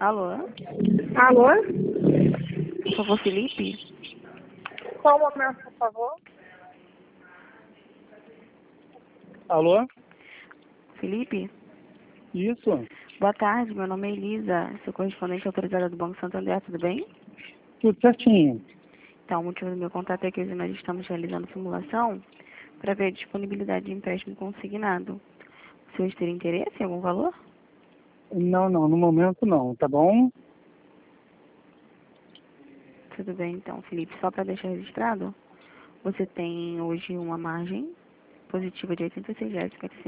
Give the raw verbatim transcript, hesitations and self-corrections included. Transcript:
Alô? Alô? Por favor, Felipe? Só um momento, por favor. Alô? Felipe? Isso? Boa tarde, meu nome é Elisa, sou correspondente autorizada do Banco Santander, tudo bem? Tudo certinho. Então, o motivo do meu contato é que hoje nós estamos realizando simulação para ver a disponibilidade de empréstimo consignado. O senhor teria interesse em algum valor? Não, não, no momento não, tá bom? Tudo bem, então, Felipe. Só para deixar registrado, você tem hoje uma margem positiva de oitenta e seis reais e cinquenta e cinco